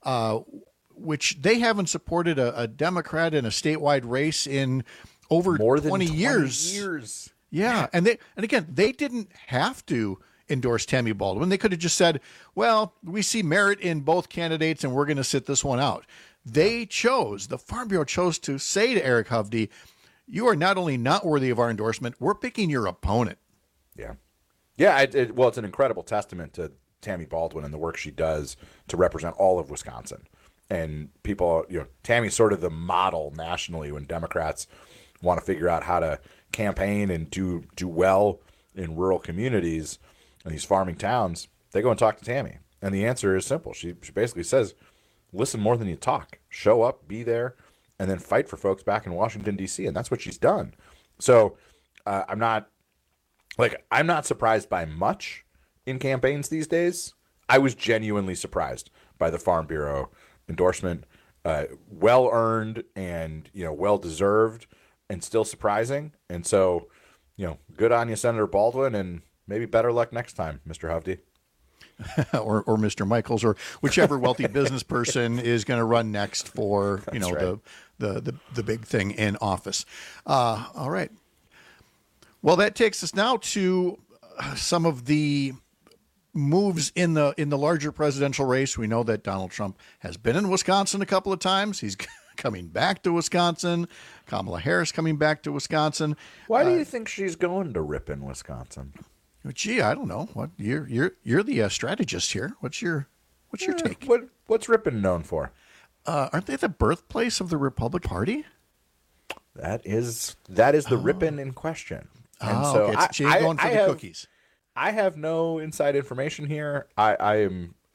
which they haven't supported a Democrat in a statewide race in over more than 20 years. Yeah. And again, they didn't have to endorse Tammy Baldwin. They could have just said, well, we see merit in both candidates and we're going to sit this one out. The Farm Bureau chose to say to Eric Hovde, you are not only not worthy of our endorsement, we're picking your opponent. Yeah. Yeah. It's an incredible testament to Tammy Baldwin and the work she does to represent all of Wisconsin. And people, Tammy's sort of the model nationally when Democrats want to figure out how to campaign and do well in rural communities and these farming towns, they go and talk to Tammy. And the answer is simple. She basically says, listen more than you talk. Show up, be there, and then fight for folks back in Washington, D.C. And that's what she's done. So I'm not surprised by much in campaigns these days. I was genuinely surprised by the Farm Bureau endorsement. Well earned and well deserved, and still surprising. And so, good on you, Senator Baldwin, and maybe better luck next time, Mr. Hovde. or Mr. Michaels, or whichever wealthy business person is going to run next for right. the big thing in office. All right. Well, that takes us now to some of the moves in the larger presidential race. We know that Donald Trump has been in Wisconsin a couple of times. He's coming back to Wisconsin. Kamala Harris coming back to Wisconsin. Why do you think she's going to Ripon, Wisconsin? Gee, I don't know. What you're the strategist here. What's your take? What's Ripon known for? Aren't they the birthplace of the Republican Party? That is the Ripon in question. And so okay. She's going for the cookies. I have no inside information here. I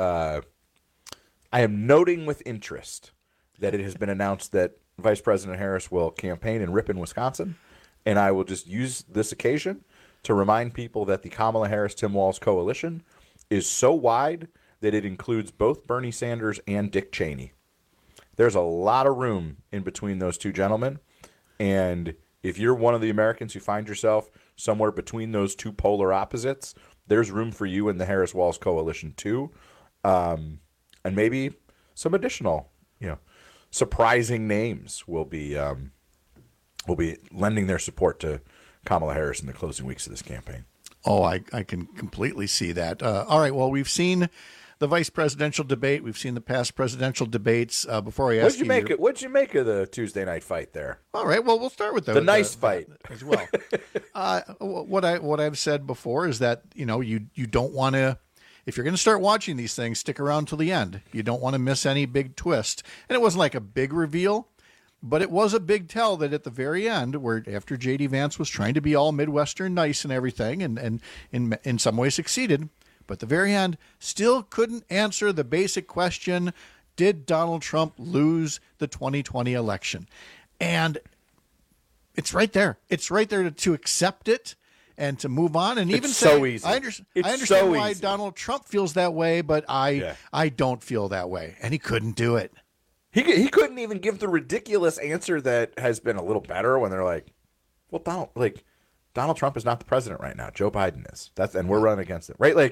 am noting with interest that it has been announced that Vice President Harris will campaign in Ripon, Wisconsin, and I will just use this occasion to remind people that the Kamala Harris-Tim Walz coalition is so wide that it includes both Bernie Sanders and Dick Cheney. There's a lot of room in between those two gentlemen, and if you're one of the Americans who find yourself somewhere between those two polar opposites, there's room for you in the Harris-Walz coalition too, and maybe some additional, surprising names will be lending their support to Kamala Harris in the closing weeks of this campaign. Oh, I can completely see that. All right, well, we've seen the vice presidential debate. We've seen the past presidential debates. Before I ask you, what'd you make of the Tuesday night fight there? All right, well, we'll start with the nice fight as well. What I've said before is that you don't want to. If you're going to start watching these things, stick around till the end. You don't want to miss any big twist. And it wasn't like a big reveal, but it was a big tell that at the very end, where after J.D. Vance was trying to be all Midwestern nice and everything, and in some ways succeeded, but at the very end still couldn't answer the basic question: did Donald Trump lose the 2020 election? And it's right there. It's right there to accept it and to move on, and even say, so easy. I understand why Donald Trump feels that way, but I don't feel that way, and he couldn't do it. He couldn't even give the ridiculous answer that has been a little better when they're like, well, Donald Trump is not the president right now. Joe Biden is. And we're running against it, right?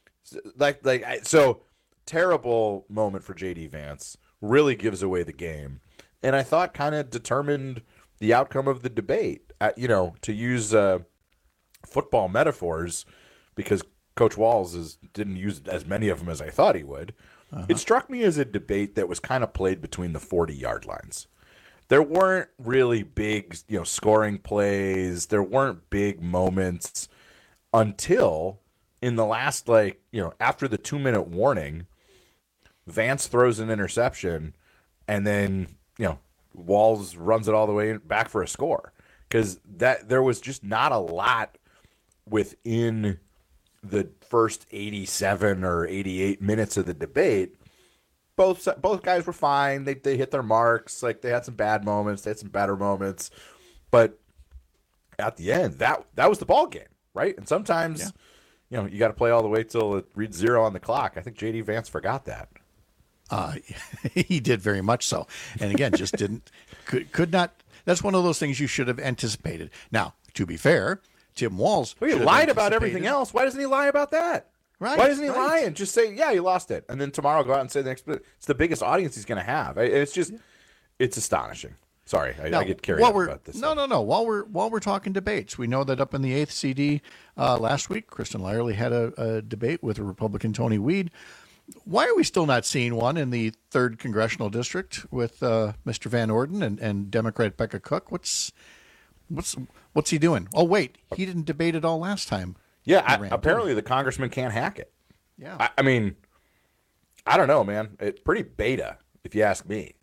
So terrible moment for J.D. Vance. Really gives away the game, and I thought kind of determined the outcome of the debate. To use football metaphors, because Coach Walz didn't use as many of them as I thought he would. It struck me as a debate that was kind of played between the 40-yard lines. There weren't really big, scoring plays. There weren't big moments until in the last, after the 2-minute warning, Vance throws an interception, and then, Walz runs it all the way back for a score. Because there was just not a lot within the first 87 or 88 minutes of the debate. Both guys were fine. They hit their marks. They had some bad moments. They had some better moments. But at the end, that was the ball game, right? And sometimes, you got to play all the way till it reads 0 on the clock. I think J.D. Vance forgot that. He did very much so. And again, just could not. That's one of those things you should have anticipated. Now, to be fair, Tim Walz. He lied about everything else. Why doesn't he lie about that? Right. Why doesn't he lie and just say, yeah, he lost it, and then tomorrow go out and say the next? It's the biggest audience he's going to have. It's just, it's astonishing. Sorry, I get carried away about this. No. While we're talking debates, we know that up in the 8th CD last week, Kristen Lyerly had a debate with a Republican Tony Weed. Why are we still not seeing one in the 3rd Congressional District with Mr. Van Orden and Democrat Becca Cook? What's he doing? Oh, wait, he didn't debate at all last time. Yeah, apparently the congressman can't hack it. Yeah. I mean, I don't know, man. It's pretty beta, if you ask me.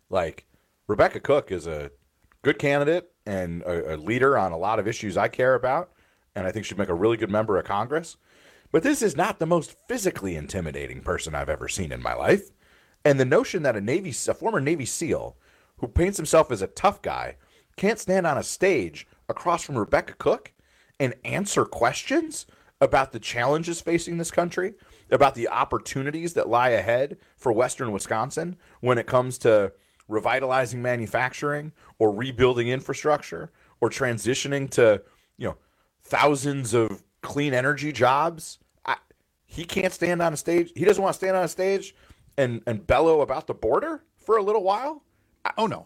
Rebecca Cook is a good candidate and a leader on a lot of issues I care about. and I think she'd make a really good member of Congress. But this is not the most physically intimidating person I've ever seen in my life. And the notion that a former Navy SEAL who paints himself as a tough guy can't stand on a stage across from Rebecca Cook and answer questions about the challenges facing this country, about the opportunities that lie ahead for Western Wisconsin when it comes to revitalizing manufacturing or rebuilding infrastructure or transitioning to, thousands of clean energy jobs. He can't stand on a stage. He doesn't want to stand on a stage and bellow about the border for a little while. No.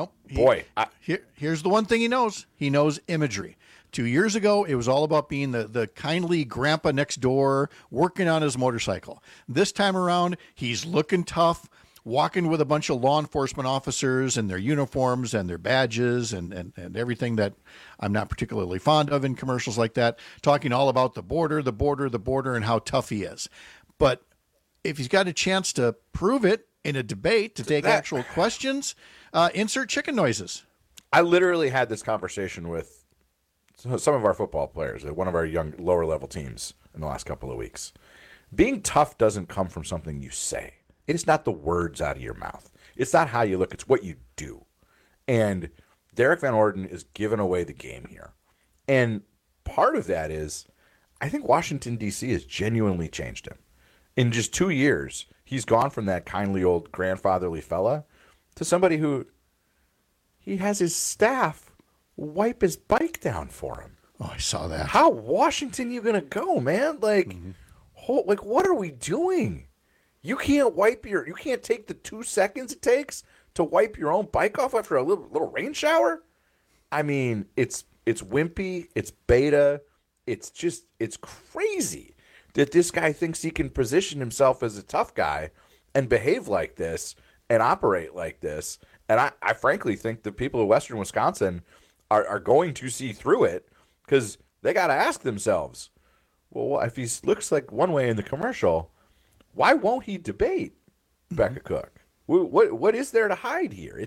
Here's the one thing he knows. He knows imagery. 2 years ago, it was all about being the kindly grandpa next door working on his motorcycle. This time around, he's looking tough, walking with a bunch of law enforcement officers and their uniforms and their badges and everything that I'm not particularly fond of in commercials like that, talking all about the border, and how tough he is. But if he's got a chance to prove it in a debate, to take actual questions, insert chicken noises. I literally had this conversation with some of our football players at one of our young lower level teams in the last couple of weeks. Being tough doesn't come from something you say. It is not the words out of your mouth. It's not how you look. It's what you do. And Derek Van Orden is giving away the game here. And part of that is I think Washington, D.C. has genuinely changed him. In just 2 years, he's gone from that kindly old grandfatherly fella to somebody who he has his staff wipe his bike down for him. Oh, I saw that. How Washington you gonna go, man? Like, what are we doing? You can't take the 2 seconds it takes to wipe your own bike off after a little rain shower. I mean, it's wimpy, it's beta, it's crazy that this guy thinks he can position himself as a tough guy and behave like this and operate like this. And I frankly think the people of Western Wisconsin are going to see through it, because they got to ask themselves, well, if he looks like one way in the commercial, why won't he debate Becca Cook? What is there to hide here?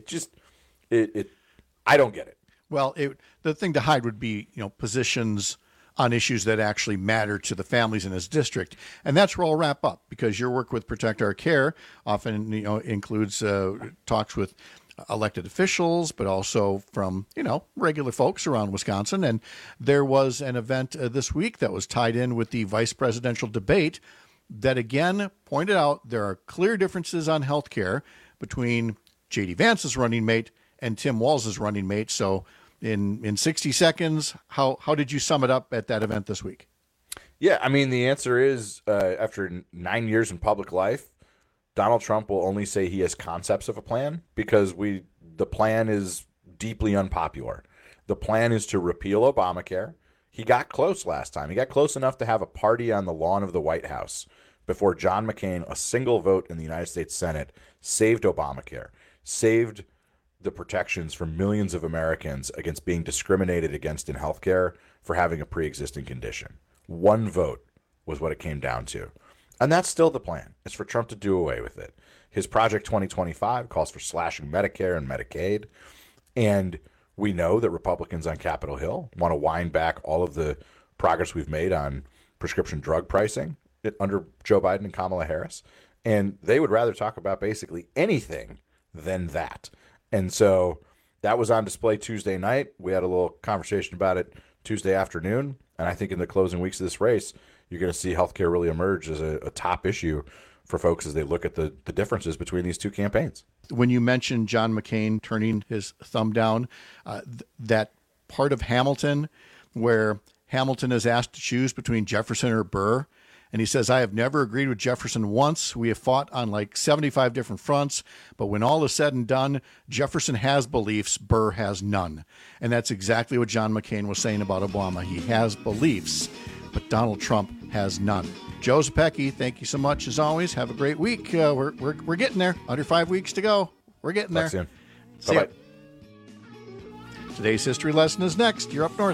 I don't get it. Well, the thing to hide would be, positions on issues that actually matter to the families in his district. And that's where I'll wrap up, because your work with Protect Our Care often, includes talks with elected officials, but also from, regular folks around Wisconsin. And there was an event this week that was tied in with the vice presidential debate that, again, pointed out there are clear differences on health care between J.D. Vance's running mate and Tim Walz's running mate. So in 60 seconds, how did you sum it up at that event this week? Yeah, I mean, the answer is, after 9 years in public life, Donald Trump will only say he has concepts of a plan, because the plan is deeply unpopular. The plan is to repeal Obamacare. He got close last time. He got close enough to have a party on the lawn of the White House before John McCain, a single vote in the United States Senate, saved Obamacare, saved the protections for millions of Americans against being discriminated against in healthcare for having a pre-existing condition. One vote was what it came down to. And that's still the plan. It's for Trump to do away with it. His Project 2025 calls for slashing Medicare and Medicaid. And we know that Republicans on Capitol Hill want to wind back all of the progress we've made on prescription drug pricing under Joe Biden and Kamala Harris. And they would rather talk about basically anything than that. And so that was on display Tuesday night. We had a little conversation about it Tuesday afternoon. And I think in the closing weeks of this race, you're going to see healthcare really emerge as a top issue for folks as they look at the differences between these two campaigns. When you mentioned John McCain turning his thumb down, that part of Hamilton where Hamilton is asked to choose between Jefferson or Burr, and he says, I have never agreed with Jefferson once. We have fought on like 75 different fronts, but when all is said and done, Jefferson has beliefs, Burr has none. And that's exactly what John McCain was saying about Obama. He has beliefs, but Donald Trump has none. Joe Zepecki, thank you so much as always. Have a great week. We're getting there. Under 5 weeks to go. We're getting there. Soon. See ya. Today's history lesson is next. You're up north.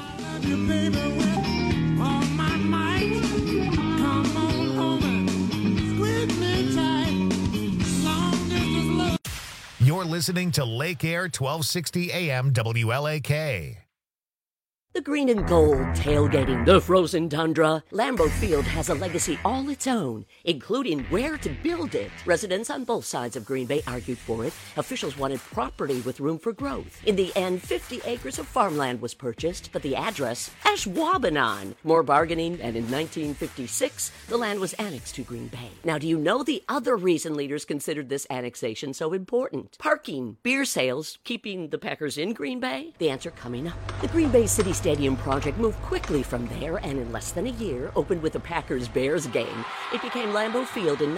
You're listening to Lake Air 1260 AM WLAK. The green and gold tailgating, the frozen tundra. Lambeau Field has a legacy all its own, including where to build it. Residents on both sides of Green Bay argued for it. Officials wanted property with room for growth. In the end, 50 acres of farmland was purchased, but the address, Ashwaubenon. More bargaining, and in 1956, the land was annexed to Green Bay. Now, do you know the other reason leaders considered this annexation so important? Parking, beer sales, keeping the Packers in Green Bay? The answer coming up. The Green Bay City Stadium project moved quickly from there and in less than a year opened with the Packers-Bears game. It became Lambeau Field in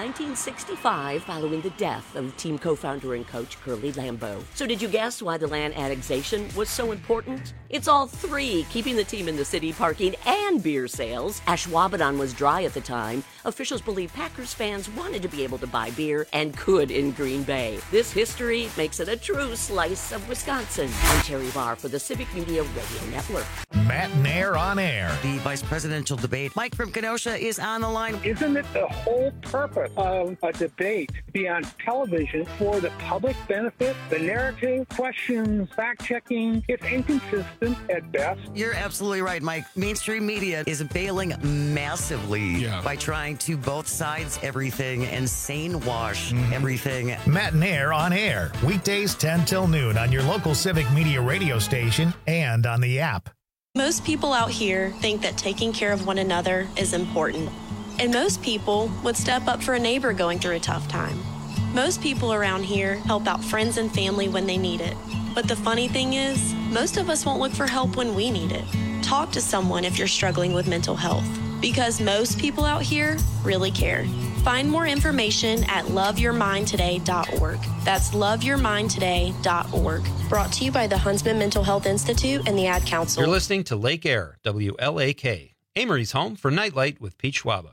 1965 following the death of team co-founder and coach Curly Lambeau. So did you guess why the land annexation was so important? It's all three, keeping the team in the city, parking, and beer sales. Ashwaubenon was dry at the time. Officials believe Packers fans wanted to be able to buy beer and could in Green Bay. This history makes it a true slice of Wisconsin. I'm Terry Barr for the Civic Media Radio Network. Matt Nair on air. The vice presidential debate. Mike from Kenosha is on the line. Isn't it the whole purpose of a debate to be on television for the public benefit? The narrative, questions, fact-checking, it's inconsistent at best. You're absolutely right, Mike. Mainstream media is bailing massively by trying to both sides everything and sane wash everything. Matt Nair on air. Weekdays 10 till noon on your local Civic Media radio station and on the app. Most people out here think that taking care of one another is important. And most people would step up for a neighbor going through a tough time. Most people around here help out friends and family when they need it. But the funny thing is, most of us won't look for help when we need it. Talk to someone if you're struggling with mental health, because most people out here really care. Find more information at loveyourmindtoday.org. That's loveyourmindtoday.org. Brought to you by the Huntsman Mental Health Institute and the Ad Council. You're listening to Lake Air, WLAK, Amory's home for Nightlight with Pete Schwaba.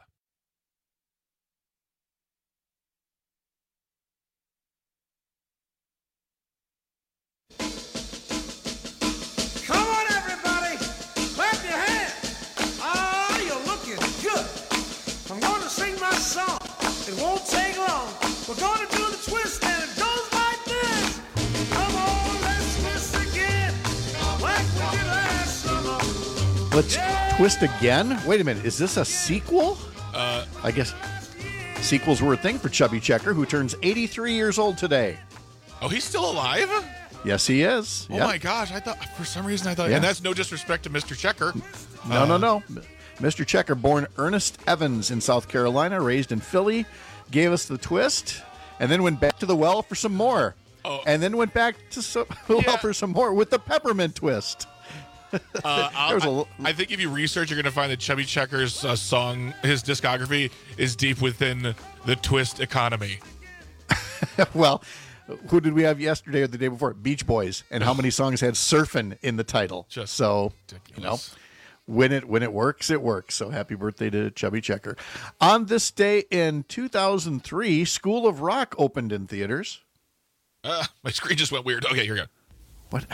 Come on, everybody! Clap your hands! Oh, you're looking good! I'm going to sing my song. It won't take long. We're going to do the twist, and it goes like this. Come on, let's twist again, like we did last summer. Let's twist again? Wait a minute. Is this a sequel? I guess sequels were a thing for Chubby Checker, who turns 83 years old today. Oh, he's still alive? Yes, he is. Oh, my gosh. I thought, for some reason, Yeah. and that's no disrespect to Mr. Checker. No. Mr. Checker, born Ernest Evans in South Carolina, raised in Philly, gave us the twist, and then went back to the well for some more. Oh. And then went back to the well for some more with the peppermint twist. I think if you research, you're going to find that Chubby Checker's song, his discography, is deep within the twist economy. Well, who did we have yesterday or the day before? Beach Boys. And how many songs had surfing in the title? Just so, ridiculous. When it works, it works. So happy birthday to Chubby Checker. On this day in 2003, School of Rock opened in theaters. My screen just went weird. Okay, here we go. What?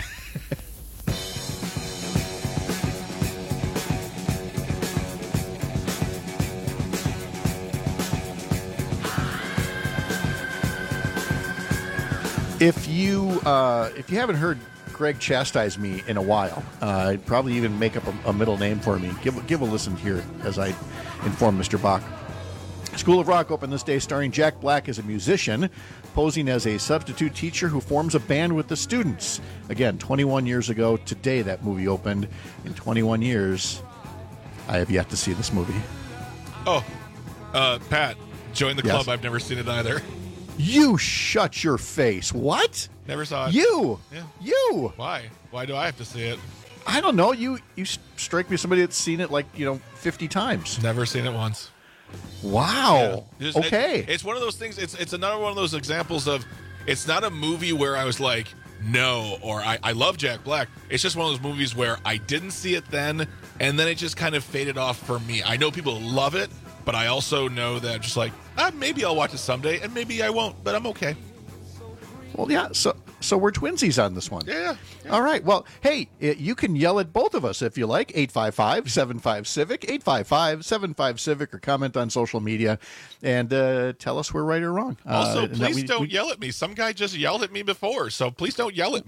If you haven't heard Greg chastise me in a while, I'd probably even make up a middle name for me. Give a listen here as I inform Mr. Bach. School of Rock opened this day starring Jack Black as a musician, posing as a substitute teacher who forms a band with the students. Again, 21 years ago today that movie opened. In 21 years, I have yet to see this movie. Oh, Pat, join the club. Yes. I've never seen it either. You shut your face. What? Never saw it. You. Yeah. You. Why? Why do I have to see it? I don't know. You strike me as somebody that's seen it 50 times. Never seen it once. Wow. Yeah. Okay. It's one of those things. It's another one of those examples of it's not a movie where I was like, no, or I love Jack Black. It's just one of those movies where I didn't see it then, and then it just kind of faded off for me. I know people love it, but I also know that just like, maybe I'll watch it someday, and maybe I won't, but I'm okay. Well, yeah, so we're twinsies on this one. Yeah. All right. Well, hey, you can yell at both of us if you like. 855-75-CIVIC, 855-75-CIVIC, or comment on social media and tell us we're right or wrong. Also, please don't yell at me. Some guy just yelled at me before, so please don't yell at me.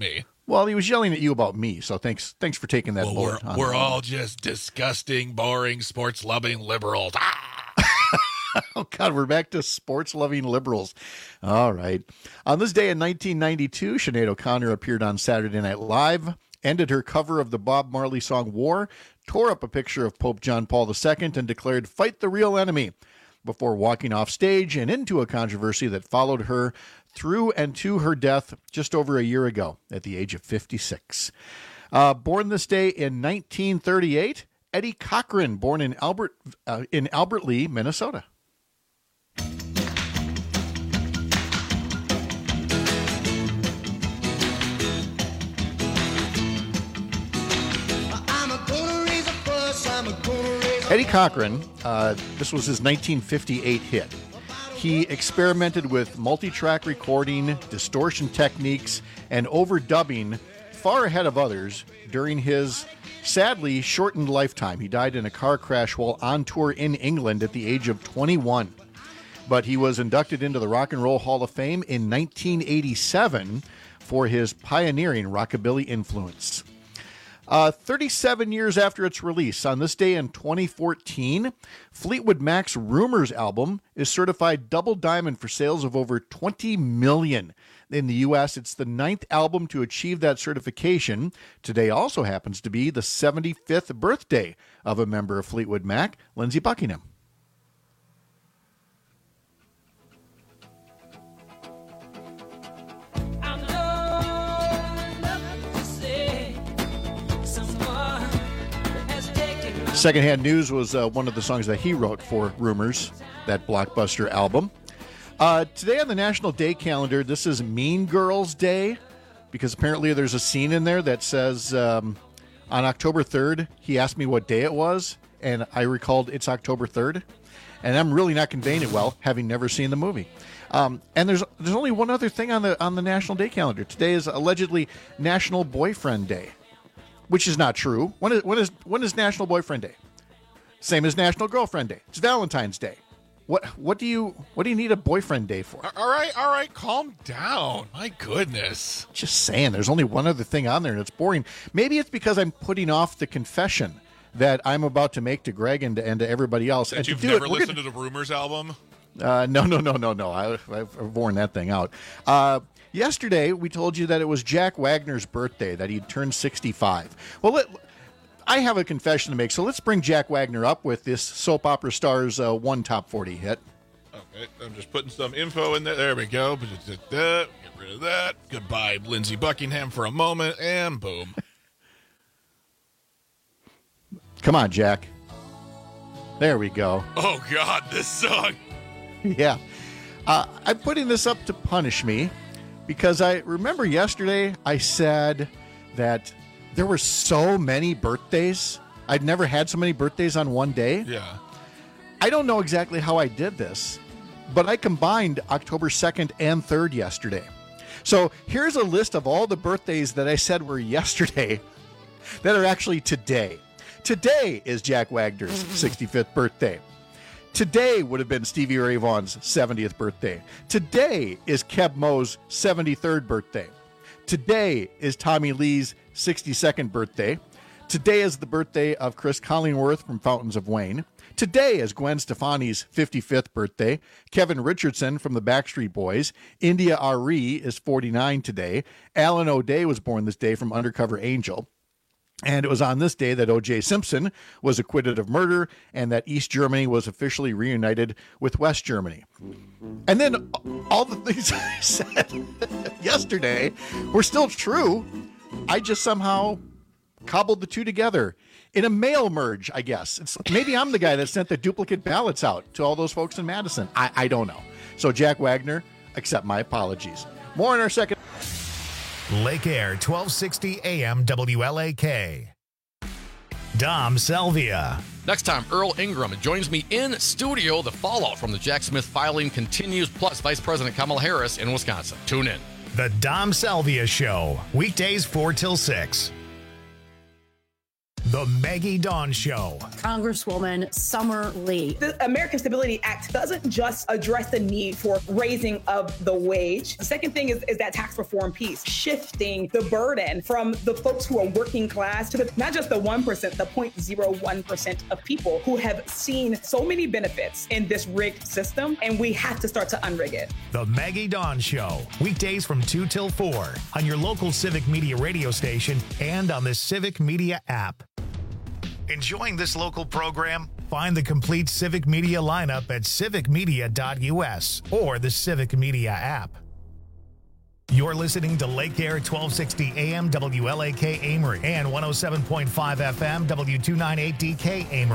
Well, he was yelling at you about me, so thanks for taking that bullet. We're all just disgusting, boring, sports-loving liberals. Oh, God, we're back to sports-loving liberals. All right. On this day in 1992, Sinead O'Connor appeared on Saturday Night Live, ended her cover of the Bob Marley song War, tore up a picture of Pope John Paul II, and declared, "Fight the real enemy," before walking off stage and into a controversy that followed her through and to her death just over a year ago at the age of 56. Born this day in 1938, Eddie Cochran, born in Albert Lea, Minnesota. Eddie Cochran, this was his 1958 hit. He experimented with multi-track recording, distortion techniques, and overdubbing far ahead of others during his sadly shortened lifetime. He died in a car crash while on tour in England at the age of 21. But he was inducted into the Rock and Roll Hall of Fame in 1987 for his pioneering rockabilly influence. 37 years after its release, on this day in 2014, Fleetwood Mac's Rumors album is certified double diamond for sales of over 20 million. In the U.S., it's the 9th album to achieve that certification. Today also happens to be the 75th birthday of a member of Fleetwood Mac, Lindsey Buckingham. Secondhand News was one of the songs that he wrote for Rumors, that blockbuster album. Today on the National Day calendar, this is Mean Girls Day, because apparently there's a scene in there that says on October 3rd, he asked me what day it was, and I recalled it's October 3rd, and I'm really not conveying it well, having never seen the movie. And there's only one other thing on the National Day calendar. Today is allegedly National Boyfriend Day, which is not true. When is National Boyfriend Day? Same as National Girlfriend Day. It's Valentine's Day. What do you need a boyfriend day for? All right, calm down. My goodness. Just saying, there's only one other thing on there, and it's boring. Maybe it's because I'm putting off the confession that I'm about to make to Greg and to everybody else. And you've never listened to the Rumors album? No. I've worn that thing out. Yesterday, we told you that it was Jack Wagner's birthday, that he'd turned 65. Well, I have a confession to make, so let's bring Jack Wagner up with this soap opera star's one top 40 hit. Okay, I'm just putting some info in there. There we go. Get rid of that. Goodbye, Lindsey Buckingham, for a moment, and boom. Come on, Jack. There we go. Oh, God, this song. Yeah. I'm putting this up to punish me, because I remember yesterday I said that there were so many birthdays. I'd never had so many birthdays on one day. Yeah. I don't know exactly how I did this, but I combined October 2nd and 3rd yesterday. So here's a list of all the birthdays that I said were yesterday that are actually today. Today is Jack Wagner's 65th birthday. Today would have been Stevie Ray Vaughan's 70th birthday. Today is Keb Mo's 73rd birthday. Today is Tommy Lee's 62nd birthday. Today is the birthday of Chris Collingworth from Fountains of Wayne. Today is Gwen Stefani's 55th birthday. Kevin Richardson from the Backstreet Boys. India Arie is 49 today. Alan O'Day was born this day from Undercover Angel. And it was on this day that O.J. Simpson was acquitted of murder and that East Germany was officially reunited with West Germany. And then all the things I said yesterday were still true. I just somehow cobbled the two together in a mail merge, I guess. Maybe I'm the guy that sent the duplicate ballots out to all those folks in Madison. I don't know. So Jack Wagner, accept my apologies. More in our second. Lake Air, 1260 AM WLAK. Dom Salvia. Next time, Earl Ingram joins me in studio. The fallout from the Jack Smith filing continues, plus Vice President Kamala Harris in Wisconsin. Tune in. The Dom Salvia Show, weekdays 4 till 6. The Maggie Dawn Show. Congresswoman Summer Lee. The American Stability Act doesn't just address the need for raising of the wage. The second thing is that tax reform piece, shifting the burden from the folks who are working class to not just the 1%, the 0.01% of people who have seen so many benefits in this rigged system, and we have to start to unrig it. The Maggie Dawn Show, weekdays from 2 till 4 on your local Civic Media radio station and on the Civic Media app. Enjoying this local program? Find the complete Civic Media lineup at civicmedia.us or the Civic Media app. You're listening to Lake Air 1260 AM WLAK Amory and 107.5 FM W298DK Amory.